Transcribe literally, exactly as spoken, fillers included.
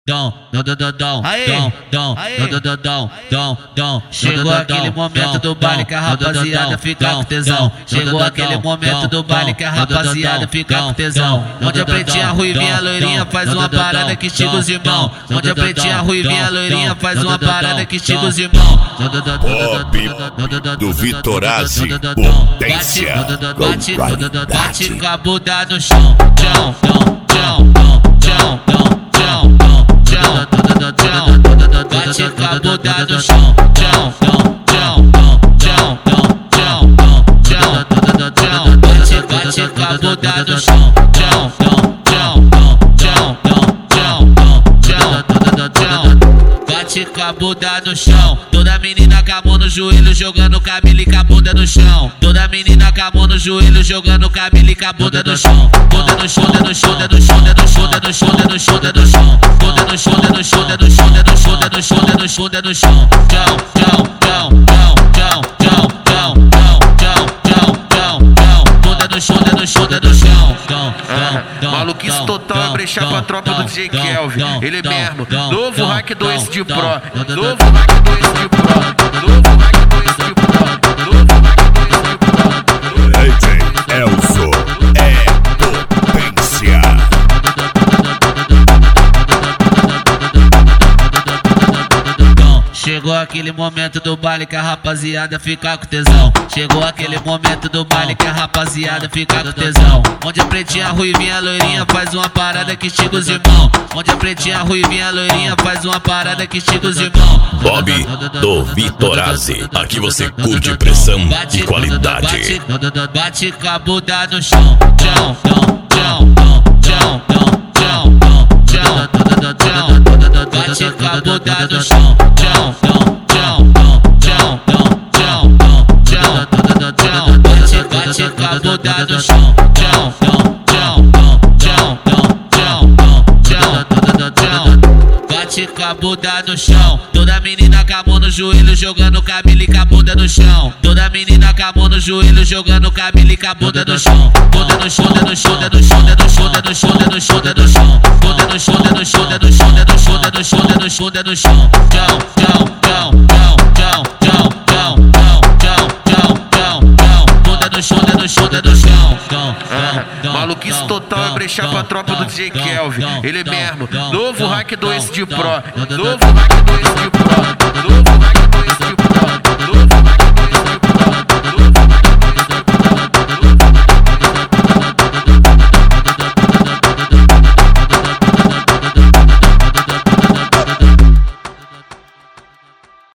Dom, dom, dom, dom, dom, dom, dom, dom, dom, dom, dom, dom. Chegou aquele momento do baile que a rapaziada fica com tesão. Chegou aquele momento do baile que a rapaziada fica com tesão. Onde a pretinha, ruivinha, loirinha faz uma parada que estica os irmãos. Onde a pretinha, ruivinha, loirinha faz uma parada que estica os irmãos. Pop do Vitorazzi, potência Bate, bate com a bunda no chão. Chão, chão, chão, chão, chão, chão. Bate com a bunda no chão. Chão, chão, chão, chão, chão, chão. Bate, bate com a bunda no chão. Chão, chão, chão, chão, chão. Bate com a bunda no chão. Toda menina com a mão no joelho jogando cabelo e com a bunda no chão. Toda menina com a mão no joelho jogando cabelo e com a bunda no chão. Bunda no chão, no chão, no chão, no chão, no chão, no chão, no chão. Bunda no chão, no chão, no chão, no chão, no chão, no chão, no chão. Chão, chão, chão, chão, chão, chão, chão, chão, chão, chão. Bunda no chão, no chão, no chão. Maluquice total é brechar pra tropa do D J Kelvin. Ele mesmo, novo hack dois de pro. Novo hack dois de pro. Novo hack dois de pro. Novo hack dois de pro. D J Elzo é potência. Chegou aquele momento do baile que a rapaziada fica com tesão. Chegou aquele momento do baile que a rapaziada fica com tesão. Onde a pretinha, ruivinha, loirinha faz uma parada que estica os irmãos. Onde a pretinha, ruivinha, loirinha faz uma parada que estica os irmãos. Bob do Vitorazzi, aqui você curte pressão e qualidade. Bate com a bunda no chão. Chão, chão, chão, chão, chão, chão, chão. Bate com a bunda no chão. Chão, chão, chão, chão, chão, chão, chão. Bate, bate com a bunda no chão. Chão, chão, chão, chão, chão, chão. Bate com a bunda no chão. Toda menina com a mão no joelho jogando cabelo e com a bunda no chão. Toda menina com a mão no joelho jogando cabelo e com a bunda no chão. Bunda no chão, no chão, no chão, no chão, no chão, no chão, no chão. Bunda no chão, no chão, no chão, no chão, no chão, no chão, no chão. Chão, chão, chão, chão, chão, chão, chão, chão, chão, chão. Bunda no chão, no chão, no chão. Maluquice total é brechar pra tropa do D J Kelvin. Ele mesmo, novo hack dois de pro. Novo hack dois de pro. Novo hack dois de pro.